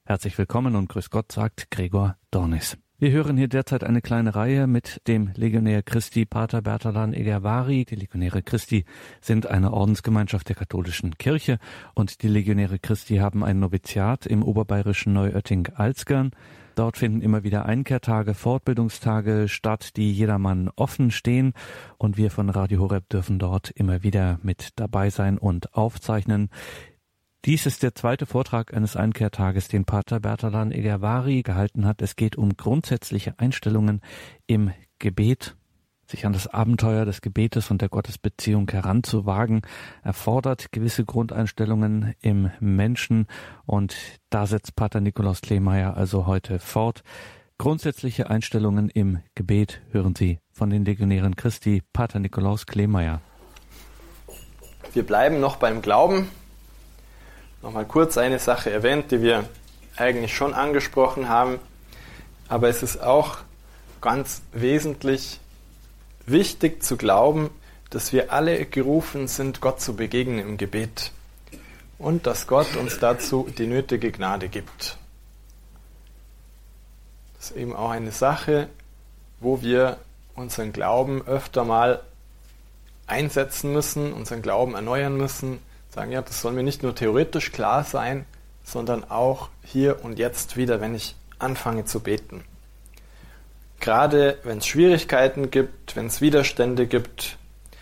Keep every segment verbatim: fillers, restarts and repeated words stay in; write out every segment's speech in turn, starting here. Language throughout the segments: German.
Herzlich willkommen und grüß Gott, sagt Gregor Dornis. Wir hören hier derzeit eine kleine Reihe mit dem Legionär Christi, Pater Bertalan Egervari. Die Legionäre Christi sind eine Ordensgemeinschaft der katholischen Kirche und die Legionäre Christi haben ein Noviziat im oberbayerischen Neuötting-Alzgern. Dort finden immer wieder Einkehrtage, Fortbildungstage statt, die jedermann offen stehen. Und wir von Radio Horeb dürfen dort immer wieder mit dabei sein und aufzeichnen. Dies ist der zweite Vortrag eines Einkehrtages, den Pater Bertalan Egervari gehalten hat. Es geht um grundsätzliche Einstellungen im Gebet. Sich an das Abenteuer des Gebetes und der Gottesbeziehung heranzuwagen, erfordert gewisse Grundeinstellungen im Menschen. Und da setzt Pater Nikolaus Kleemeyer also heute fort. Grundsätzliche Einstellungen im Gebet hören Sie von den Legionären Christi, Pater Nikolaus Kleemeyer. Wir bleiben noch beim Glauben. Nochmal kurz eine Sache erwähnt, die wir eigentlich schon angesprochen haben. Aber es ist auch ganz wesentlich wichtig zu glauben, dass wir alle gerufen sind, Gott zu begegnen im Gebet und dass Gott uns dazu die nötige Gnade gibt. Das ist eben auch eine Sache, wo wir unseren Glauben öfter mal einsetzen müssen, unseren Glauben erneuern müssen, sagen, ja, das soll mir nicht nur theoretisch klar sein, sondern auch hier und jetzt wieder, wenn ich anfange zu beten. Gerade wenn es Schwierigkeiten gibt, wenn es Widerstände gibt,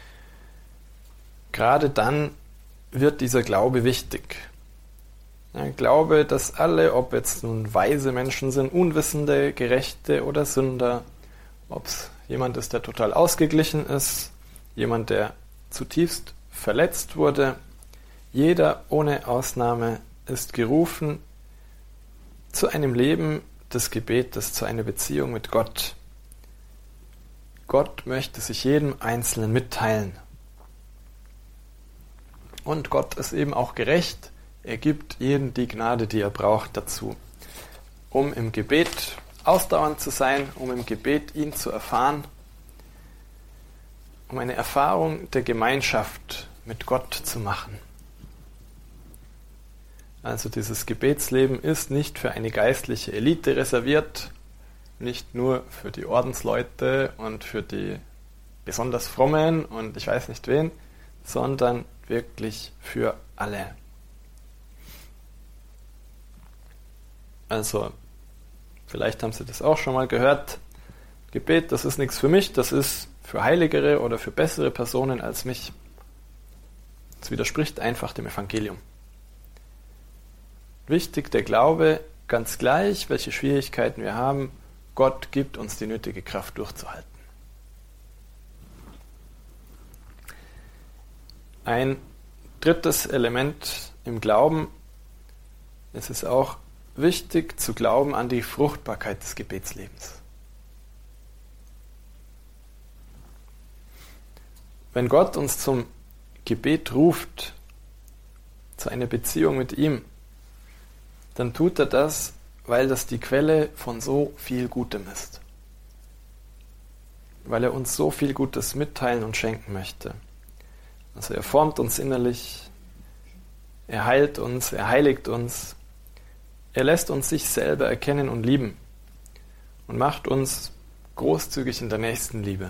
gerade dann wird dieser Glaube wichtig. Ich glaube, dass alle, ob jetzt nun weise Menschen sind, Unwissende, Gerechte oder Sünder, ob es jemand ist, der total ausgeglichen ist, jemand, der zutiefst verletzt wurde, jeder ohne Ausnahme ist gerufen zu einem Leben des Gebetes, zu einer Beziehung mit Gott. Gott möchte sich jedem Einzelnen mitteilen. Und Gott ist eben auch gerecht. Er gibt jedem die Gnade, die er braucht dazu, um im Gebet ausdauernd zu sein, um im Gebet ihn zu erfahren, um eine Erfahrung der Gemeinschaft mit Gott zu machen. Also dieses Gebetsleben ist nicht für eine geistliche Elite reserviert, nicht nur für die Ordensleute und für die besonders Frommen und ich weiß nicht wen, sondern wirklich für alle. Also, vielleicht haben Sie das auch schon mal gehört. Gebet, das ist nichts für mich, das ist für heiligere oder für bessere Personen als mich. Das widerspricht einfach dem Evangelium. Wichtig der Glaube, ganz gleich, welche Schwierigkeiten wir haben, Gott gibt uns die nötige Kraft durchzuhalten. Ein drittes Element im Glauben, es ist auch wichtig zu glauben an die Fruchtbarkeit des Gebetslebens. Wenn Gott uns zum Gebet ruft, zu einer Beziehung mit ihm, dann tut er das, weil das die Quelle von so viel Gutem ist. Weil er uns so viel Gutes mitteilen und schenken möchte. Also er formt uns innerlich, er heilt uns, er heiligt uns, er lässt uns sich selber erkennen und lieben und macht uns großzügig in der Nächstenliebe.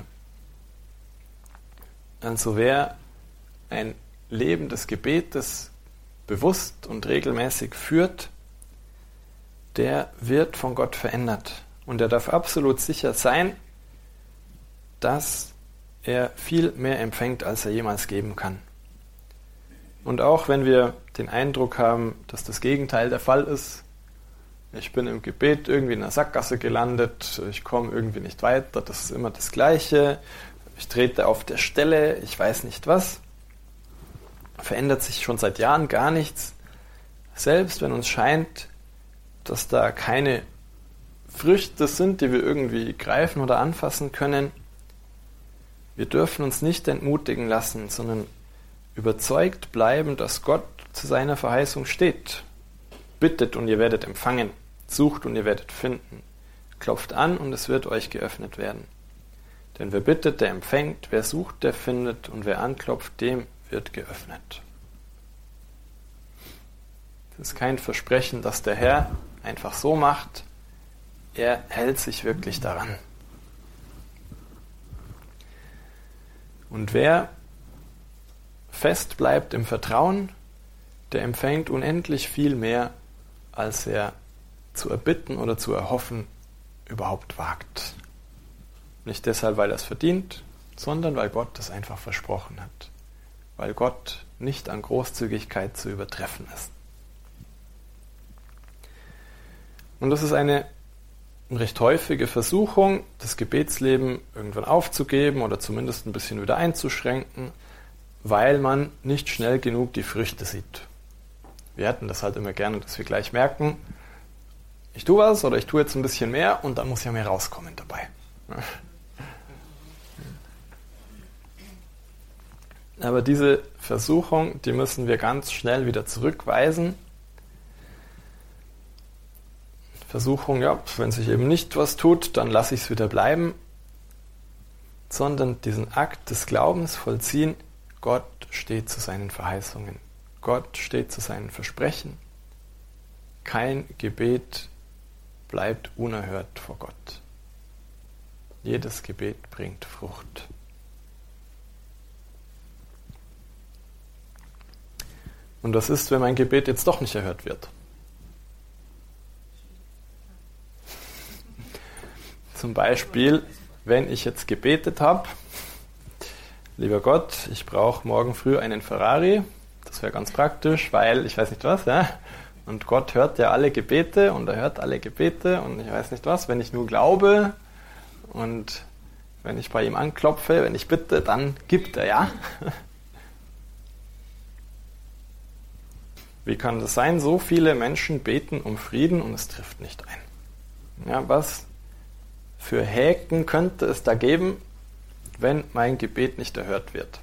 Also wer ein Leben des Gebetes bewusst und regelmäßig führt, der wird von Gott verändert. Und er darf absolut sicher sein, dass er viel mehr empfängt, als er jemals geben kann. Und auch wenn wir den Eindruck haben, dass das Gegenteil der Fall ist, ich bin im Gebet irgendwie in einer Sackgasse gelandet, ich komme irgendwie nicht weiter, das ist immer das Gleiche, ich trete auf der Stelle, ich weiß nicht was, verändert sich schon seit Jahren gar nichts. Selbst wenn uns scheint, dass da keine Früchte sind, die wir irgendwie greifen oder anfassen können, wir dürfen uns nicht entmutigen lassen, sondern überzeugt bleiben, dass Gott zu seiner Verheißung steht. Bittet und ihr werdet empfangen, sucht und ihr werdet finden, klopft an und es wird euch geöffnet werden. Denn wer bittet, der empfängt, wer sucht, der findet und wer anklopft, dem wird geöffnet. Es ist kein Versprechen, dass der Herr einfach so macht, er hält sich wirklich daran. Und wer fest bleibt im Vertrauen, der empfängt unendlich viel mehr, als er zu erbitten oder zu erhoffen überhaupt wagt. Nicht deshalb, weil er es verdient, sondern weil Gott es einfach versprochen hat. Weil Gott nicht an Großzügigkeit zu übertreffen ist. Und das ist eine recht häufige Versuchung, das Gebetsleben irgendwann aufzugeben oder zumindest ein bisschen wieder einzuschränken, weil man nicht schnell genug die Früchte sieht. Wir hätten das halt immer gerne, dass wir gleich merken, ich tue was oder ich tue jetzt ein bisschen mehr und dann muss ja mehr rauskommen dabei. Aber diese Versuchung, die müssen wir ganz schnell wieder zurückweisen. Versuchung, ja, wenn sich eben nicht was tut, dann lasse ich es wieder bleiben. Sondern diesen Akt des Glaubens vollziehen, Gott steht zu seinen Verheißungen. Gott steht zu seinen Versprechen. Kein Gebet bleibt unerhört vor Gott. Jedes Gebet bringt Frucht. Und was ist, wenn mein Gebet jetzt doch nicht erhört wird? Zum Beispiel, wenn ich jetzt gebetet habe, lieber Gott, ich brauche morgen früh einen Ferrari, das wäre ganz praktisch, weil ich weiß nicht was, ja, und Gott hört ja alle Gebete und er hört alle Gebete und ich weiß nicht was, wenn ich nur glaube und wenn ich bei ihm anklopfe, wenn ich bitte, dann gibt er ja. Wie kann das sein? So viele Menschen beten um Frieden und es trifft nicht ein. Ja, was für Häken könnte es da geben, wenn mein Gebet nicht erhört wird?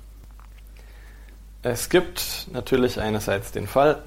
Es gibt natürlich einerseits den Fall,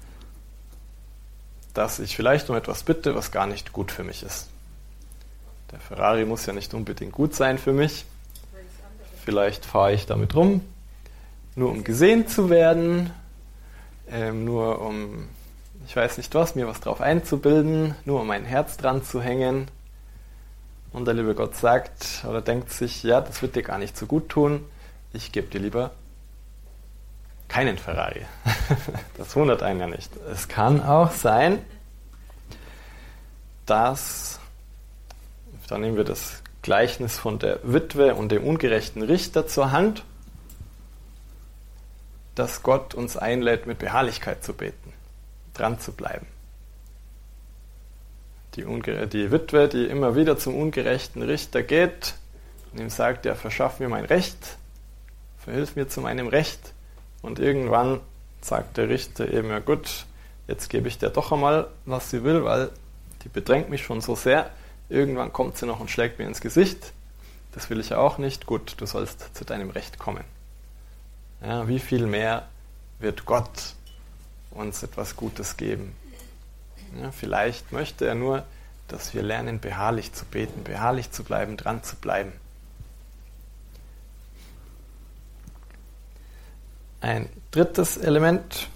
dass ich vielleicht um etwas bitte, was gar nicht gut für mich ist. Der Ferrari muss ja nicht unbedingt gut sein für mich. Vielleicht fahre ich damit rum, nur um gesehen zu werden, ähm, nur um, ich weiß nicht was, mir was drauf einzubilden, nur um mein Herz dran zu hängen. Und der liebe Gott sagt oder denkt sich, ja, das wird dir gar nicht so gut tun, ich gebe dir lieber keinen Ferrari. Das wundert einen ja nicht. Es kann auch sein, dass, da nehmen wir das Gleichnis von der Witwe und dem ungerechten Richter zur Hand, dass Gott uns einlädt, mit Beharrlichkeit zu beten, dran zu bleiben. Die, Unge- die Witwe, die immer wieder zum ungerechten Richter geht und ihm sagt, ja, verschaff mir mein Recht, verhilf mir zu meinem Recht. Und irgendwann sagt der Richter eben, ja gut, jetzt gebe ich dir doch einmal, was sie will, weil die bedrängt mich schon so sehr. Irgendwann kommt sie noch und schlägt mir ins Gesicht. Das will ich ja auch nicht. Gut, du sollst zu deinem Recht kommen. Ja, wie viel mehr wird Gott uns etwas Gutes geben? Ja, vielleicht möchte er nur, dass wir lernen, beharrlich zu beten, beharrlich zu bleiben, dran zu bleiben. Ein drittes Element.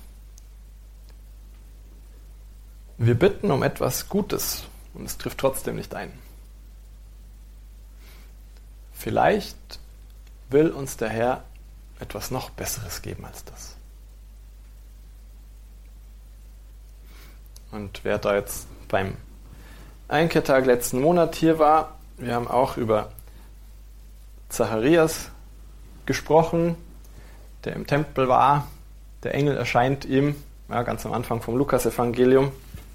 Wir bitten um etwas Gutes und es trifft trotzdem nicht ein. Vielleicht will uns der Herr etwas noch Besseres geben als das. Und wer da jetzt beim Einkehrtag letzten Monat hier war, wir haben auch über Zacharias gesprochen, der im Tempel war. Der Engel erscheint ihm, ja, ganz am Anfang vom Lukas-Evangelium,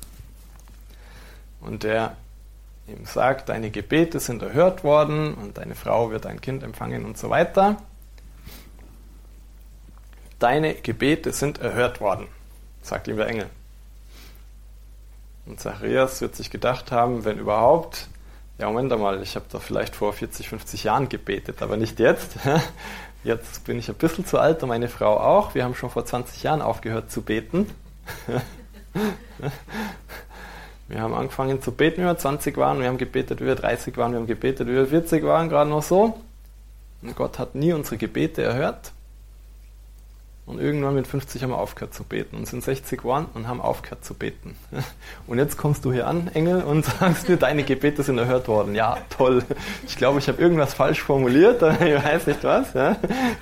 und der ihm sagt, deine Gebete sind erhört worden und deine Frau wird ein Kind empfangen und so weiter. Deine Gebete sind erhört worden, sagt ihm der Engel. Und Zacharias wird sich gedacht haben, wenn überhaupt, ja Moment einmal, ich habe doch vielleicht vor vierzig, fünfzig Jahren gebetet, aber nicht jetzt. Jetzt bin ich ein bisschen zu alt und meine Frau auch. Wir haben schon vor zwanzig Jahren aufgehört zu beten. Wir haben angefangen zu beten, wie wir zwanzig waren. Wir haben gebetet, wie wir dreißig waren. Wir haben gebetet, wie wir vierzig waren, gerade noch so. Und Gott hat nie unsere Gebete erhört. Und irgendwann mit fünfzig haben wir aufgehört zu beten und sind sechzig geworden und haben aufgehört zu beten. Und jetzt kommst du hier an, Engel, und sagst mir, deine Gebete sind erhört worden. Ja, toll. Ich glaube, ich habe irgendwas falsch formuliert, aber ich weiß nicht was. Ja,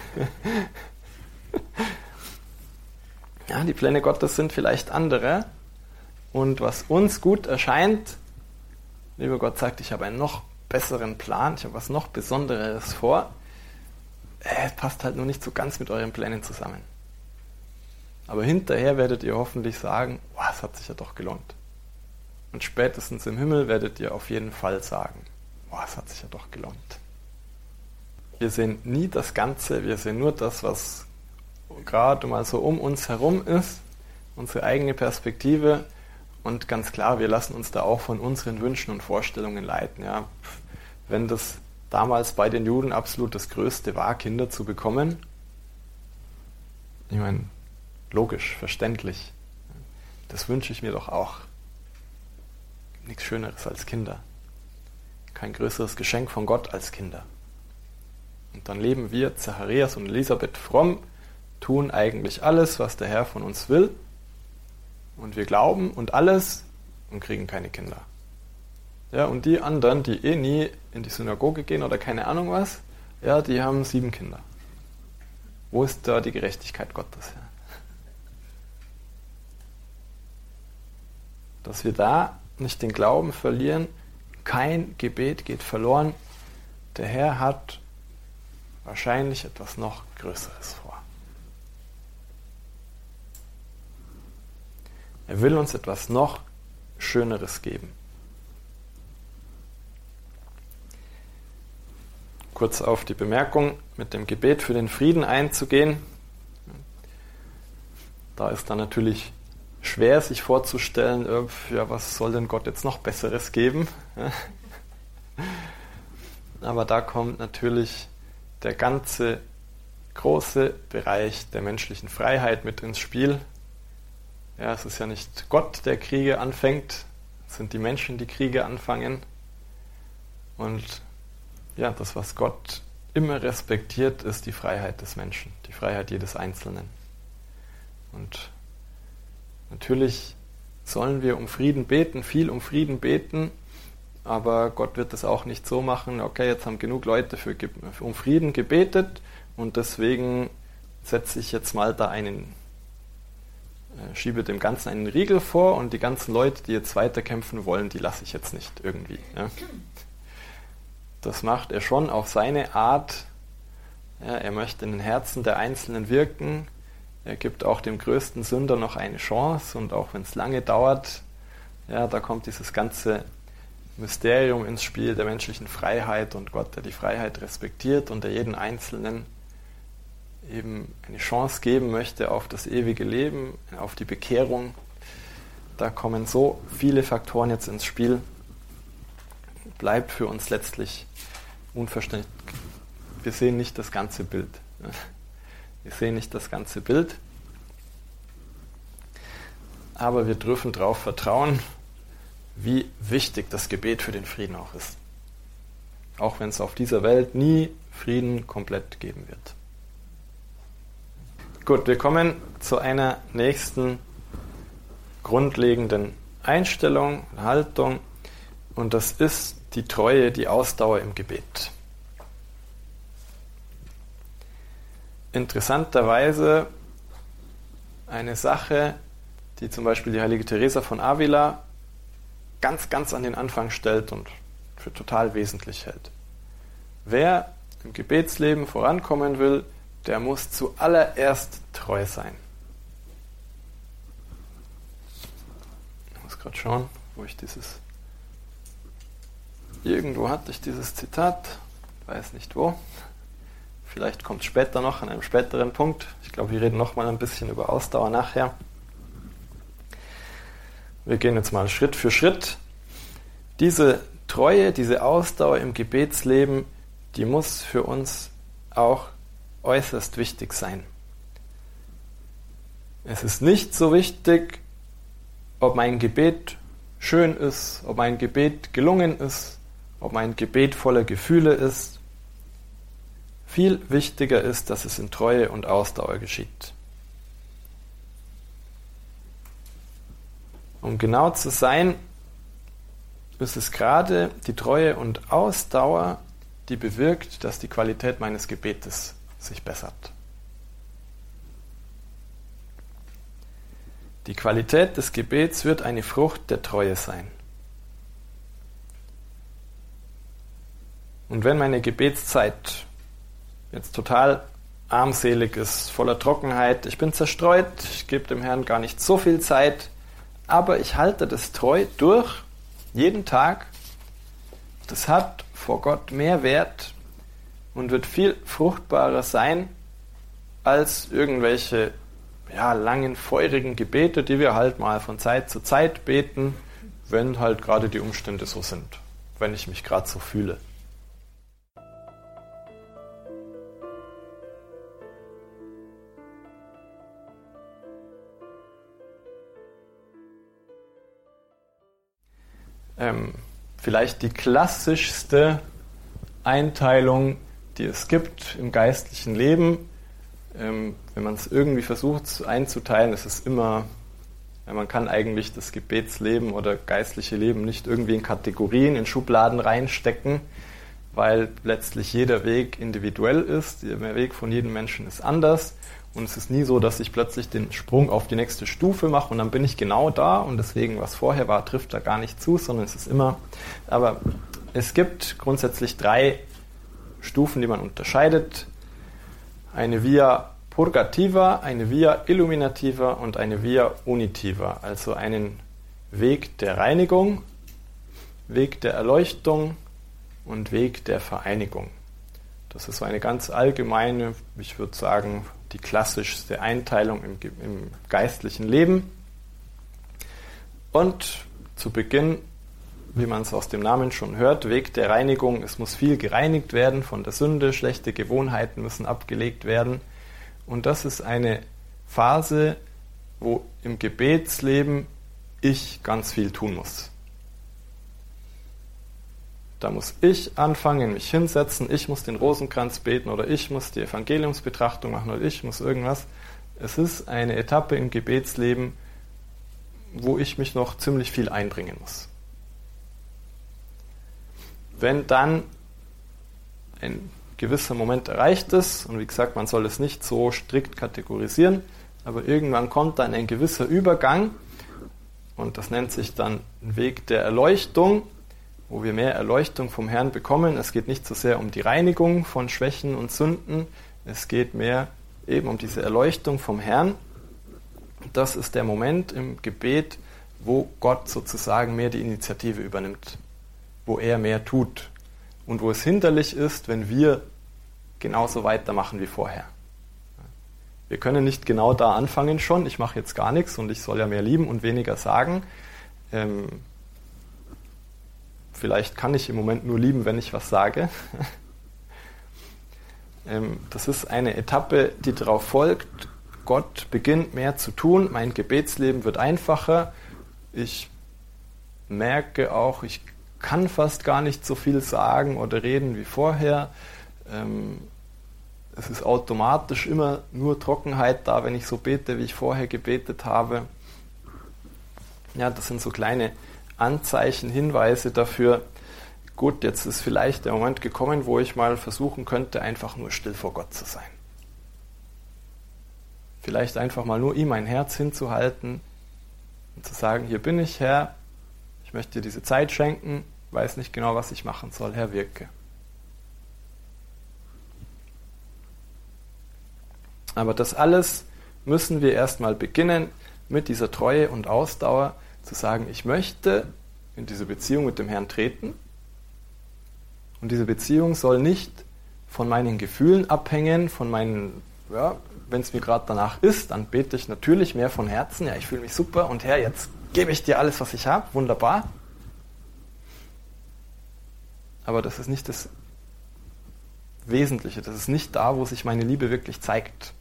ja, die Pläne Gottes sind vielleicht andere. Und was uns gut erscheint, lieber Gott sagt, ich habe einen noch besseren Plan, ich habe was noch Besonderes vor. Es passt halt nur nicht so ganz mit euren Plänen zusammen. Aber hinterher werdet ihr hoffentlich sagen, oh, es hat sich ja doch gelohnt. Und spätestens im Himmel werdet ihr auf jeden Fall sagen, oh, es hat sich ja doch gelohnt. Wir sehen nie das Ganze, wir sehen nur das, was gerade mal so um uns herum ist, unsere eigene Perspektive. Und ganz klar, wir lassen uns da auch von unseren Wünschen und Vorstellungen leiten. Ja. Wenn das damals bei den Juden absolut das Größte war, Kinder zu bekommen, ich meine, logisch, verständlich, das wünsche ich mir doch auch. Nichts Schöneres als Kinder. Kein größeres Geschenk von Gott als Kinder. Und dann leben wir, Zacharias und Elisabeth, fromm, tun eigentlich alles, was der Herr von uns will. Und wir glauben und alles und kriegen keine Kinder. Ja, und die anderen, die eh nie in die Synagoge gehen oder keine Ahnung was, ja, die haben sieben Kinder. Wo ist da die Gerechtigkeit Gottes? Ja? Dass wir da nicht den Glauben verlieren, kein Gebet geht verloren. Der Herr hat wahrscheinlich etwas noch Größeres vor. Er will uns etwas noch Schöneres geben. Kurz auf die Bemerkung mit dem Gebet für den Frieden einzugehen. Da ist dann natürlich schwer, sich vorzustellen, ja, was soll denn Gott jetzt noch Besseres geben? Aber da kommt natürlich der ganze große Bereich der menschlichen Freiheit mit ins Spiel. Ja, es ist ja nicht Gott, der Kriege anfängt, es sind die Menschen, die Kriege anfangen. Und ja, das, was Gott immer respektiert, ist die Freiheit des Menschen, die Freiheit jedes Einzelnen. Und natürlich sollen wir um Frieden beten, viel um Frieden beten, aber Gott wird es auch nicht so machen, okay, jetzt haben genug Leute für, um Frieden gebetet und deswegen setze ich jetzt mal da einen, äh, schiebe dem Ganzen einen Riegel vor und die ganzen Leute, die jetzt weiterkämpfen wollen, die lasse ich jetzt nicht irgendwie. Ja. Das macht er schon auf seine Art. Ja, er möchte in den Herzen der Einzelnen wirken. Er gibt auch dem größten Sünder noch eine Chance und auch wenn es lange dauert, ja, da kommt dieses ganze Mysterium ins Spiel der menschlichen Freiheit und Gott, der die Freiheit respektiert und der jeden Einzelnen eben eine Chance geben möchte auf das ewige Leben, auf die Bekehrung. Da kommen so viele Faktoren jetzt ins Spiel. Bleibt für uns letztlich unverständlich. Wir sehen nicht das ganze Bild. Wir sehen nicht das ganze Bild. Aber wir dürfen darauf vertrauen, wie wichtig das Gebet für den Frieden auch ist. Auch wenn es auf dieser Welt nie Frieden komplett geben wird. Gut, wir kommen zu einer nächsten grundlegenden Einstellung, Haltung. Und das ist die Treue, die Ausdauer im Gebet. Interessanterweise eine Sache, die zum Beispiel die heilige Teresa von Avila ganz, ganz an den Anfang stellt und für total wesentlich hält. Wer im Gebetsleben vorankommen will, der muss zuallererst treu sein. Ich muss gerade schauen, wo ich dieses... Irgendwo hatte ich dieses Zitat, weiß nicht wo. Vielleicht kommt es später noch, an einem späteren Punkt. Ich glaube, wir reden noch mal ein bisschen über Ausdauer nachher. Wir gehen jetzt mal Schritt für Schritt. Diese Treue, diese Ausdauer im Gebetsleben, die muss für uns auch äußerst wichtig sein. Es ist nicht so wichtig, ob mein Gebet schön ist, ob mein Gebet gelungen ist, ob mein Gebet voller Gefühle ist. Viel wichtiger ist, dass es in Treue und Ausdauer geschieht. Um genau zu sein, ist es gerade die Treue und Ausdauer, die bewirkt, dass die Qualität meines Gebetes sich bessert. Die Qualität des Gebets wird eine Frucht der Treue sein. Und wenn meine Gebetszeit jetzt total armselig ist, voller Trockenheit, ich bin zerstreut, ich gebe dem Herrn gar nicht so viel Zeit, aber ich halte das treu durch, jeden Tag, das hat vor Gott mehr Wert und wird viel fruchtbarer sein als irgendwelche ja, langen, feurigen Gebete, die wir halt mal von Zeit zu Zeit beten, wenn halt gerade die Umstände so sind, wenn ich mich gerade so fühle. Ähm, vielleicht die klassischste Einteilung, die es gibt im geistlichen Leben. Ähm, wenn man es irgendwie versucht einzuteilen, ist es immer, ja, man kann eigentlich das Gebetsleben oder geistliche Leben nicht irgendwie in Kategorien, in Schubladen reinstecken, weil letztlich jeder Weg individuell ist, der Weg von jedem Menschen ist anders und es ist nie so, dass ich plötzlich den Sprung auf die nächste Stufe mache und dann bin ich genau da und deswegen, was vorher war, trifft da gar nicht zu, sondern es ist immer, aber es gibt grundsätzlich drei Stufen, die man unterscheidet. Eine Via Purgativa, eine Via Illuminativa und eine Via Unitiva, also einen Weg der Reinigung, Weg der Erleuchtung und Weg der Vereinigung. Das ist so eine ganz allgemeine, ich würde sagen, die klassischste Einteilung im, im geistlichen Leben. Und zu Beginn, wie man es aus dem Namen schon hört, Weg der Reinigung. Es muss viel gereinigt werden von der Sünde, schlechte Gewohnheiten müssen abgelegt werden. Und das ist eine Phase, wo im Gebetsleben ich ganz viel tun muss. Da muss ich anfangen, mich hinsetzen, ich muss den Rosenkranz beten oder ich muss die Evangeliumsbetrachtung machen oder ich muss irgendwas. Es ist eine Etappe im Gebetsleben, wo ich mich noch ziemlich viel einbringen muss. Wenn dann ein gewisser Moment erreicht ist, und wie gesagt, man soll es nicht so strikt kategorisieren, aber irgendwann kommt dann ein gewisser Übergang, und das nennt sich dann Weg der Erleuchtung, wo wir mehr Erleuchtung vom Herrn bekommen. Es geht nicht so sehr um die Reinigung von Schwächen und Sünden, es geht mehr eben um diese Erleuchtung vom Herrn. Das ist der Moment im Gebet, wo Gott sozusagen mehr die Initiative übernimmt, wo er mehr tut und wo es hinderlich ist, wenn wir genauso weitermachen wie vorher. Wir können nicht genau da anfangen schon, ich mache jetzt gar nichts und ich soll ja mehr lieben und weniger sagen. Ähm, vielleicht kann ich im Moment nur lieben, wenn ich was sage. ähm, das ist eine Etappe, die darauf folgt, Gott beginnt mehr zu tun, mein Gebetsleben wird einfacher, ich merke auch, ich kann fast gar nicht so viel sagen oder reden wie vorher. Ähm, es ist automatisch immer nur Trockenheit da, wenn ich so bete, wie ich vorher gebetet habe. Ja, das sind so kleine Anzeichen, Hinweise dafür. Gut, jetzt ist vielleicht der Moment gekommen, wo ich mal versuchen könnte, einfach nur still vor Gott zu sein. Vielleicht einfach mal nur ihm mein Herz hinzuhalten und zu sagen, hier bin ich, Herr, ich möchte dir diese Zeit schenken, weiß nicht genau, was ich machen soll, Herr, wirke. Aber das alles müssen wir erstmal beginnen, mit dieser Treue und Ausdauer zu sagen, ich möchte in diese Beziehung mit dem Herrn treten und diese Beziehung soll nicht von meinen Gefühlen abhängen, von meinen, ja, wenn es mir gerade danach ist, dann bete ich natürlich mehr von Herzen, ja, ich fühle mich super und Herr, jetzt gebe ich dir alles, was ich habe, wunderbar. Aber das ist nicht das Wesentliche, das ist nicht da, wo sich meine Liebe wirklich zeigt.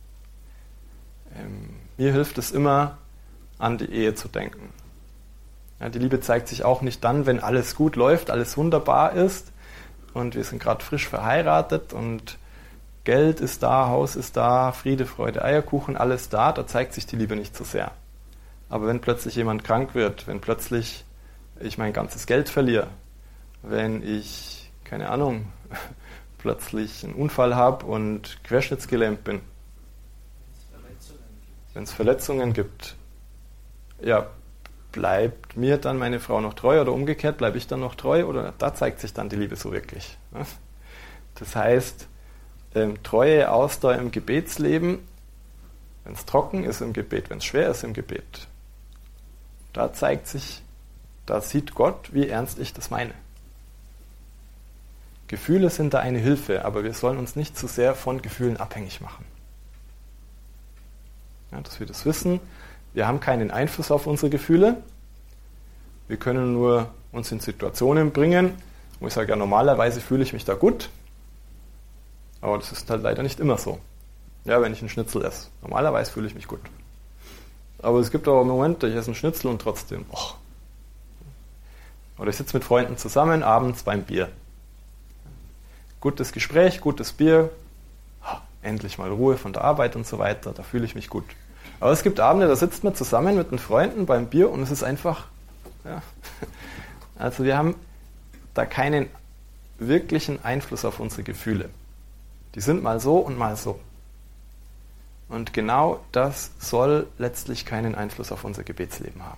Ähm, mir hilft es immer, an die Ehe zu denken. Ja, die Liebe zeigt sich auch nicht dann, wenn alles gut läuft, alles wunderbar ist und wir sind gerade frisch verheiratet und Geld ist da, Haus ist da, Friede, Freude, Eierkuchen, alles da, da zeigt sich die Liebe nicht so sehr. Aber wenn plötzlich jemand krank wird, wenn plötzlich ich mein ganzes Geld verliere, wenn ich, keine Ahnung, plötzlich einen Unfall habe und querschnittsgelähmt bin, wenn es Verletzungen gibt, ja, bleibt mir dann meine Frau noch treu oder umgekehrt, bleibe ich dann noch treu oder da zeigt sich dann die Liebe so wirklich. Das heißt, ähm, Treue, Ausdauer im Gebetsleben, wenn es trocken ist im Gebet, wenn es schwer ist im Gebet, da zeigt sich, da sieht Gott, wie ernst ich das meine. Gefühle sind da eine Hilfe, aber wir sollen uns nicht zu sehr von Gefühlen abhängig machen. Ja, dass wir das wissen, wir haben keinen Einfluss auf unsere Gefühle, wir können nur uns in Situationen bringen, wo ich sage, ja, normalerweise fühle ich mich da gut, aber das ist halt leider nicht immer so. Ja, wenn ich einen Schnitzel esse, normalerweise fühle ich mich gut. Aber es gibt auch Momente, ich esse einen Schnitzel und trotzdem, oh. Oder ich sitze mit Freunden zusammen, abends beim Bier. Gutes Gespräch, gutes Bier, oh, endlich mal Ruhe von der Arbeit und so weiter, da fühle ich mich gut. Aber es gibt Abende, da sitzt man zusammen mit den Freunden beim Bier und es ist einfach, ja, also wir haben da keinen wirklichen Einfluss auf unsere Gefühle. Die sind mal so und mal so. Und genau das soll letztlich keinen Einfluss auf unser Gebetsleben haben.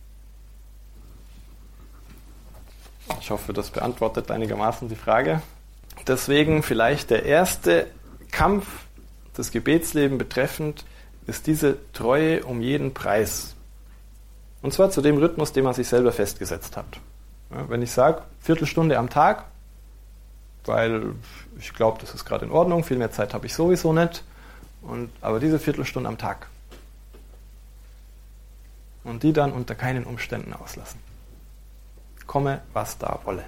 Ich hoffe, das beantwortet einigermaßen die Frage. Deswegen vielleicht der erste Kampf des Gebetslebens betreffend ist diese Treue um jeden Preis. Und zwar zu dem Rhythmus, den man sich selber festgesetzt hat. Ja, wenn ich sage, Viertelstunde am Tag, weil ich glaube, das ist gerade in Ordnung, viel mehr Zeit habe ich sowieso nicht, und, aber diese Viertelstunde am Tag. Und die dann unter keinen Umständen auslassen. Komme, was da wolle.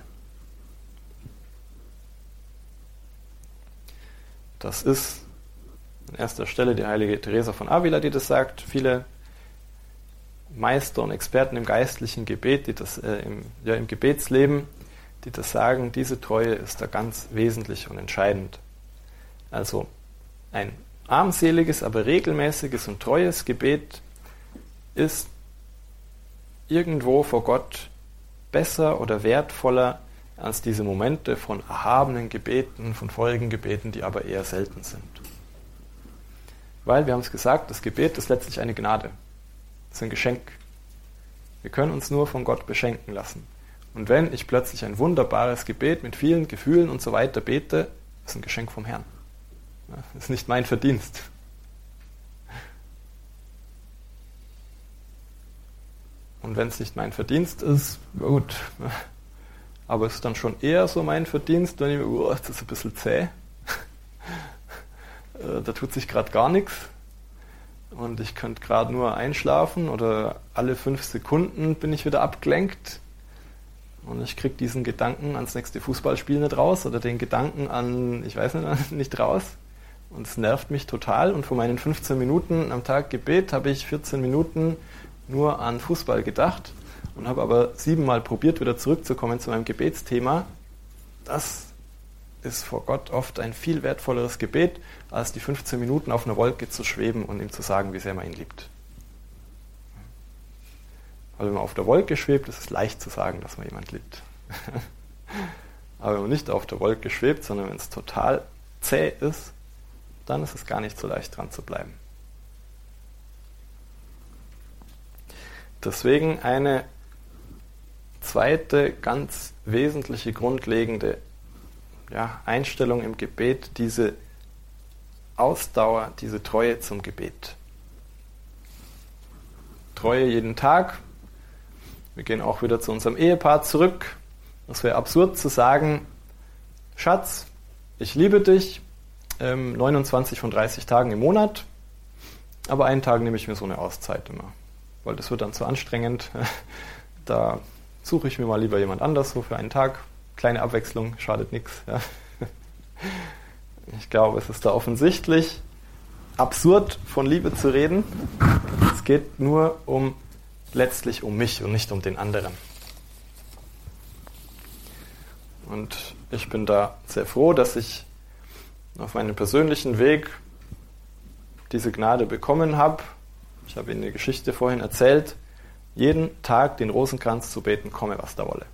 Das ist an erster Stelle die heilige Teresa von Avila, die das sagt. Viele Meister und Experten im geistlichen Gebet, die das äh, im, ja, im Gebetsleben, die das sagen, diese Treue ist da ganz wesentlich und entscheidend. Also ein armseliges, aber regelmäßiges und treues Gebet ist irgendwo vor Gott besser oder wertvoller als diese Momente von erhabenen Gebeten, von Folgengebeten, die aber eher selten sind. Weil, wir haben es gesagt, das Gebet ist letztlich eine Gnade. Es ist ein Geschenk. Wir können uns nur von Gott beschenken lassen. Und wenn ich plötzlich ein wunderbares Gebet mit vielen Gefühlen und so weiter bete, ist ein Geschenk vom Herrn. Das ist nicht mein Verdienst. Und wenn es nicht mein Verdienst ist, gut. Aber es ist dann schon eher so mein Verdienst, wenn ich mir, oh, das ist ein bisschen zäh. Da tut sich gerade gar nichts. Und ich könnte gerade nur einschlafen oder alle fünf Sekunden bin ich wieder abgelenkt. Und ich kriege diesen Gedanken ans nächste Fußballspiel nicht raus oder den Gedanken an, ich weiß nicht, nicht raus. Und es nervt mich total. Und von meinen fünfzehn Minuten am Tag Gebet habe ich vierzehn Minuten nur an Fußball gedacht und habe aber siebenmal probiert, wieder zurückzukommen zu meinem Gebetsthema. Das ist vor Gott oft ein viel wertvolleres Gebet, als die fünfzehn Minuten auf einer Wolke zu schweben und ihm zu sagen, wie sehr man ihn liebt. Weil wenn man auf der Wolke schwebt, ist es leicht zu sagen, dass man jemand liebt. Aber wenn man nicht auf der Wolke schwebt, sondern wenn es total zäh ist, dann ist es gar nicht so leicht dran zu bleiben. Deswegen eine zweite ganz wesentliche, grundlegende ja, Einstellung im Gebet, diese Ausdauer, diese Treue zum Gebet. Treue jeden Tag. Wir gehen auch wieder zu unserem Ehepaar zurück. Es wäre absurd zu sagen, Schatz, ich liebe dich, ähm, neunundzwanzig von dreißig Tagen im Monat, aber einen Tag nehme ich mir so eine Auszeit immer, weil das wird dann zu anstrengend. Da suche ich mir mal lieber jemand anders so für einen Tag. Kleine Abwechslung, schadet nichts. Ja. Ich glaube, es ist da offensichtlich absurd, von Liebe zu reden. Es geht nur um letztlich um mich und nicht um den anderen. Und ich bin da sehr froh, dass ich auf meinem persönlichen Weg diese Gnade bekommen habe, ich habe Ihnen eine Geschichte vorhin erzählt, jeden Tag den Rosenkranz zu beten, komme was da wolle.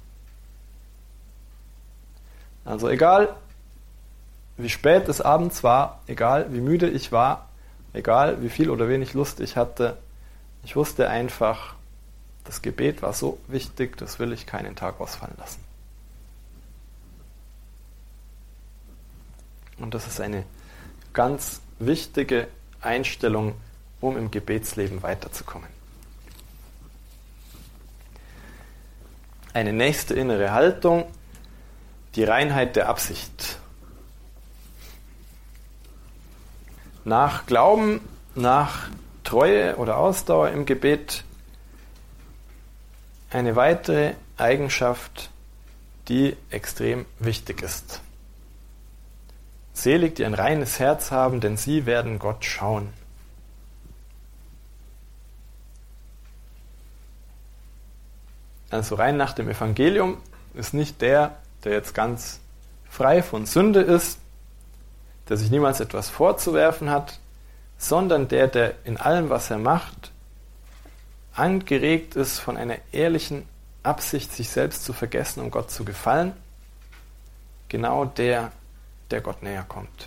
Also egal, wie spät es abends war, egal wie müde ich war, egal wie viel oder wenig Lust ich hatte, ich wusste einfach, das Gebet war so wichtig, das will ich keinen Tag ausfallen lassen. Und das ist eine ganz wichtige Einstellung, um im Gebetsleben weiterzukommen. Eine nächste innere Haltung, die Reinheit der Absicht. Nach Glauben, nach Treue oder Ausdauer im Gebet eine weitere Eigenschaft, die extrem wichtig ist. Selig, die ein reines Herz haben, denn sie werden Gott schauen. Also rein nach dem Evangelium ist nicht der, der jetzt ganz frei von Sünde ist, der sich niemals etwas vorzuwerfen hat, sondern der, der in allem, was er macht, angeregt ist von einer ehrlichen Absicht, sich selbst zu vergessen, um Gott zu gefallen. Genau der, der Gott näher kommt.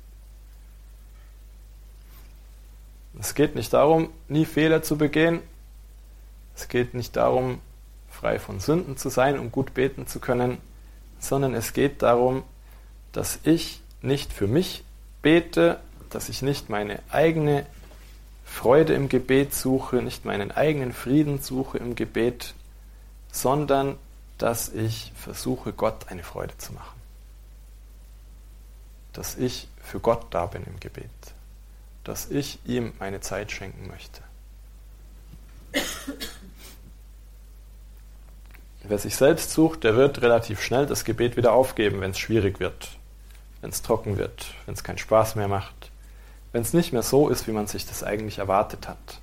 Es geht nicht darum, nie Fehler zu begehen. Es geht nicht darum, frei von Sünden zu sein, um gut beten zu können, sondern es geht darum, dass ich nicht für mich bete, dass ich nicht meine eigene Freude im Gebet suche, nicht meinen eigenen Frieden suche im Gebet, sondern dass ich versuche, Gott eine Freude zu machen. Dass ich für Gott da bin im Gebet. Dass ich ihm meine Zeit schenken möchte. Wer sich selbst sucht, der wird relativ schnell das Gebet wieder aufgeben, wenn es schwierig wird, wenn es trocken wird, wenn es keinen Spaß mehr macht, wenn es nicht mehr so ist, wie man sich das eigentlich erwartet hat.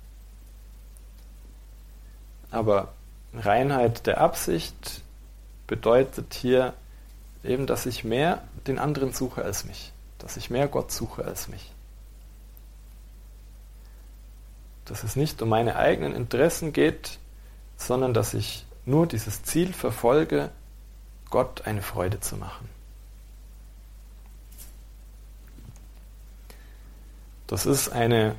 Aber Reinheit der Absicht bedeutet hier eben, dass ich mehr den anderen suche als mich, dass ich mehr Gott suche als mich. Dass es nicht um meine eigenen Interessen geht, sondern dass ich nur dieses Ziel verfolge, Gott eine Freude zu machen. Das ist eine,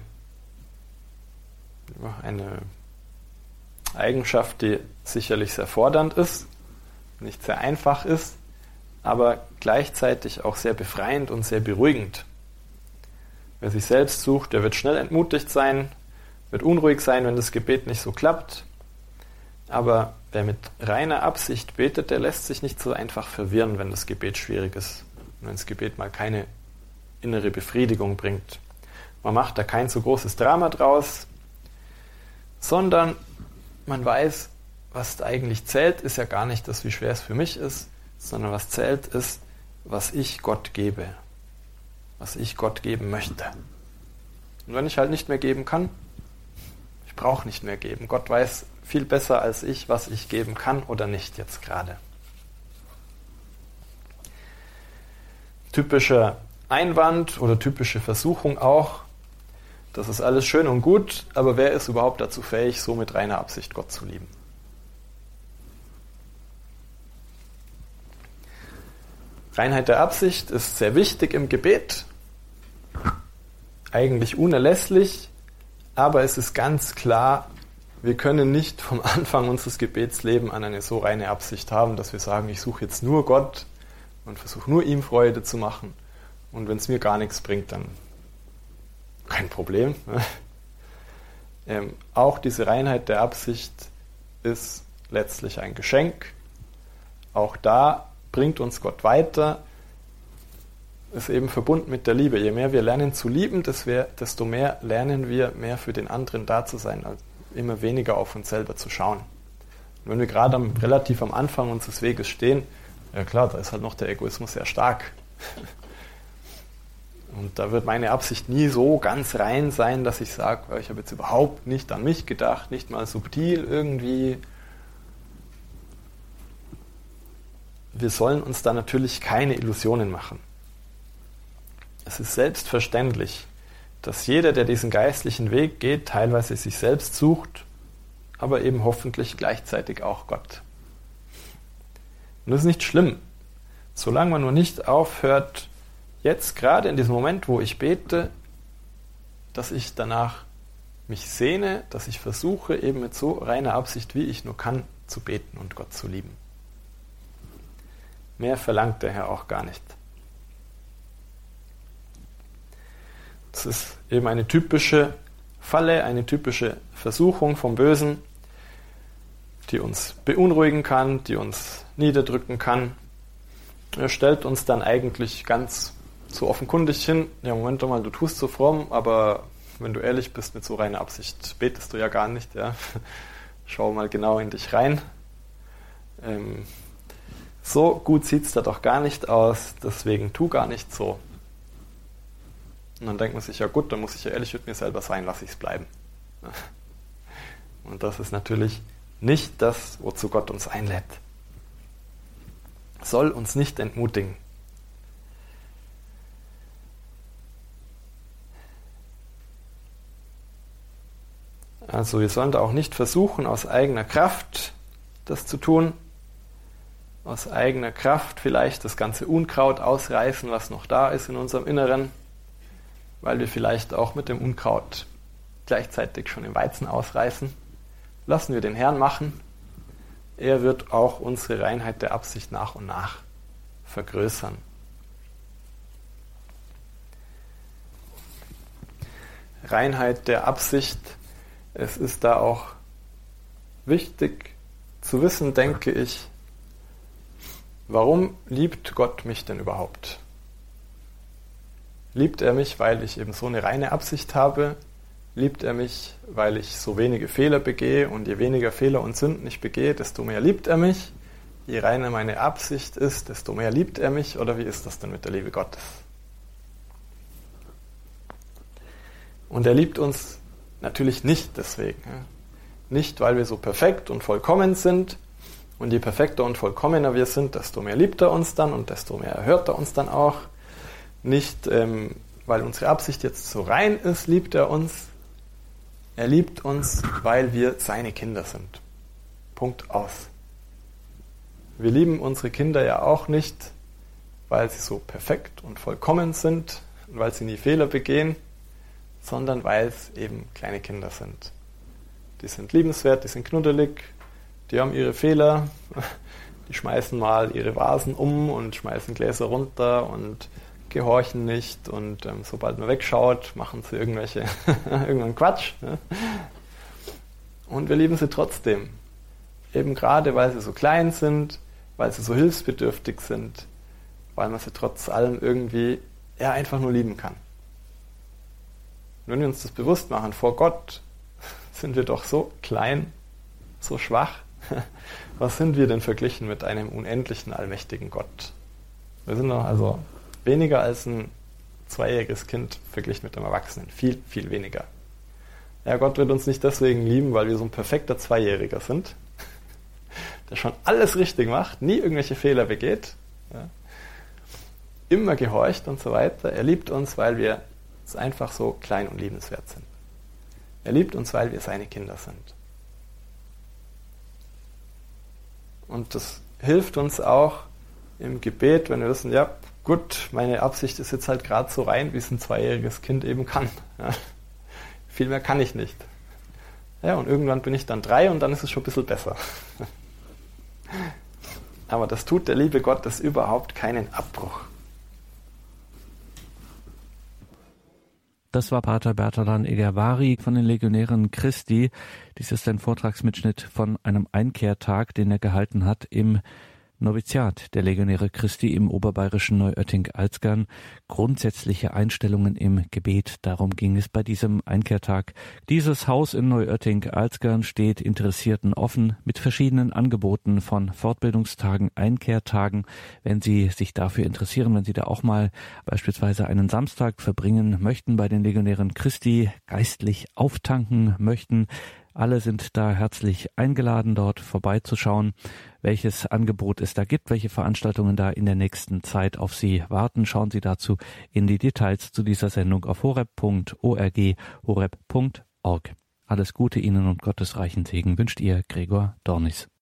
eine Eigenschaft, die sicherlich sehr fordernd ist, nicht sehr einfach ist, aber gleichzeitig auch sehr befreiend und sehr beruhigend. Wer sich selbst sucht, der wird schnell entmutigt sein, wird unruhig sein, wenn das Gebet nicht so klappt. Aber wer mit reiner Absicht betet, der lässt sich nicht so einfach verwirren, wenn das Gebet schwierig ist. Wenn das Gebet mal keine innere Befriedigung bringt. Man macht da kein so großes Drama draus, sondern man weiß, was eigentlich zählt, ist ja gar nicht das, wie schwer es für mich ist, sondern was zählt ist, was ich Gott gebe. Was ich Gott geben möchte. Und wenn ich halt nicht mehr geben kann, ich brauche nicht mehr geben. Gott weiß viel besser als ich, was ich geben kann oder nicht jetzt gerade. Typischer Einwand oder typische Versuchung auch, das ist alles schön und gut, aber wer ist überhaupt dazu fähig, so mit reiner Absicht Gott zu lieben? Reinheit der Absicht ist sehr wichtig im Gebet, eigentlich unerlässlich, aber es ist ganz klar, wir können nicht vom Anfang unseres Gebetslebens an eine so reine Absicht haben, dass wir sagen, ich suche jetzt nur Gott und versuche nur ihm Freude zu machen. Und wenn es mir gar nichts bringt, dann kein Problem. ähm, auch diese Reinheit der Absicht ist letztlich ein Geschenk. Auch da bringt uns Gott weiter, ist eben verbunden mit der Liebe. Je mehr wir lernen zu lieben, desto mehr lernen wir, mehr für den anderen da zu sein, also immer weniger auf uns selber zu schauen. Und wenn wir gerade am, relativ am Anfang unseres Weges stehen, ja klar, da ist halt noch der Egoismus sehr stark. Und da wird meine Absicht nie so ganz rein sein, dass ich sage, ich habe jetzt überhaupt nicht an mich gedacht, nicht mal subtil irgendwie. Wir sollen uns da natürlich keine Illusionen machen. Es ist selbstverständlich, dass jeder, der diesen geistlichen Weg geht, teilweise sich selbst sucht, aber eben hoffentlich gleichzeitig auch Gott. Und das ist nicht schlimm, solange man nur nicht aufhört, jetzt gerade in diesem Moment, wo ich bete, dass ich danach mich sehne, dass ich versuche, eben mit so reiner Absicht, wie ich nur kann, zu beten und Gott zu lieben. Mehr verlangt der Herr auch gar nicht. Das ist eben eine typische Falle, eine typische Versuchung vom Bösen, die uns beunruhigen kann, die uns niederdrücken kann. Er stellt uns dann eigentlich ganz so offenkundig hin, ja Moment mal, du tust so fromm, aber wenn du ehrlich bist, mit so reiner Absicht betest du ja gar nicht. Ja. Schau mal genau in dich rein. Ähm, so gut sieht es da doch gar nicht aus, deswegen tu gar nicht so. Und dann denkt man sich, ja gut, dann muss ich ja ehrlich mit mir selber sein, lasse ich es bleiben. Und das ist natürlich nicht das, wozu Gott uns einlädt. Soll uns nicht entmutigen. Also wir sollen da auch nicht versuchen, aus eigener Kraft das zu tun, aus eigener Kraft vielleicht das ganze Unkraut ausreißen, was noch da ist in unserem Inneren, weil wir vielleicht auch mit dem Unkraut gleichzeitig schon den Weizen ausreißen. Lassen wir den Herrn machen. Er wird auch unsere Reinheit der Absicht nach und nach vergrößern. Reinheit der Absicht. Es ist da auch wichtig zu wissen, denke ich, warum liebt Gott mich denn überhaupt? Liebt er mich, weil ich eben so eine reine Absicht habe? Liebt er mich, weil ich so wenige Fehler begehe? Und je weniger Fehler und Sünden ich begehe, desto mehr liebt er mich. Je reiner meine Absicht ist, desto mehr liebt er mich. Oder wie ist das denn mit der Liebe Gottes? Und er liebt uns natürlich nicht deswegen. Nicht, weil wir so perfekt und vollkommen sind. Und je perfekter und vollkommener wir sind, desto mehr liebt er uns dann und desto mehr erhört er uns dann auch. Nicht, ähm, weil unsere Absicht jetzt so rein ist, liebt er uns. Er liebt uns, weil wir seine Kinder sind. Punkt aus. Wir lieben unsere Kinder ja auch nicht, weil sie so perfekt und vollkommen sind und weil sie nie Fehler begehen, sondern weil es eben kleine Kinder sind. Die sind liebenswert, die sind knuddelig, die haben ihre Fehler, die schmeißen mal ihre Vasen um und schmeißen Gläser runter und gehorchen nicht und ähm, sobald man wegschaut, machen sie irgendwelche irgendeinen Quatsch. Ne? Und wir lieben sie trotzdem. Eben gerade, weil sie so klein sind, weil sie so hilfsbedürftig sind, weil man sie trotz allem irgendwie ja, einfach nur lieben kann. Und wenn wir uns das bewusst machen, vor Gott sind wir doch so klein, so schwach. Was sind wir denn verglichen mit einem unendlichen, allmächtigen Gott? Wir sind doch also weniger als ein zweijähriges Kind verglichen mit einem Erwachsenen. Viel, viel weniger. Ja, Gott wird uns nicht deswegen lieben, weil wir so ein perfekter Zweijähriger sind, der schon alles richtig macht, nie irgendwelche Fehler begeht, ja, immer gehorcht und so weiter. Er liebt uns, weil wir einfach so klein und liebenswert sind. Er liebt uns, weil wir seine Kinder sind. Und das hilft uns auch im Gebet, wenn wir wissen, ja, gut, meine Absicht ist jetzt halt gerade so rein, wie es ein zweijähriges Kind eben kann. Ja. Viel mehr kann ich nicht. Ja, und irgendwann bin ich dann drei und dann ist es schon ein bisschen besser. Aber das tut der liebe Gottes überhaupt keinen Abbruch. Das war Pater Bertalan Egervari von den Legionären Christi. Dies ist ein Vortragsmitschnitt von einem Einkehrtag, den er gehalten hat im Noviziat der Legionäre Christi im oberbayerischen Neuötting-Alzgern. Grundsätzliche Einstellungen im Gebet, darum ging es bei diesem Einkehrtag. Dieses Haus in Neuötting-Alzgern steht Interessierten offen mit verschiedenen Angeboten von Fortbildungstagen, Einkehrtagen. Wenn Sie sich dafür interessieren, wenn Sie da auch mal beispielsweise einen Samstag verbringen möchten bei den Legionären Christi, geistlich auftanken möchten, Alle sind da herzlich eingeladen, dort vorbeizuschauen, welches Angebot es da gibt, welche Veranstaltungen da in der nächsten Zeit auf Sie warten. Schauen Sie dazu in die Details zu dieser Sendung auf horeb punkt org, horeb punkt org. Alles Gute Ihnen und Gottes reichen Segen wünscht Ihr Gregor Dornis.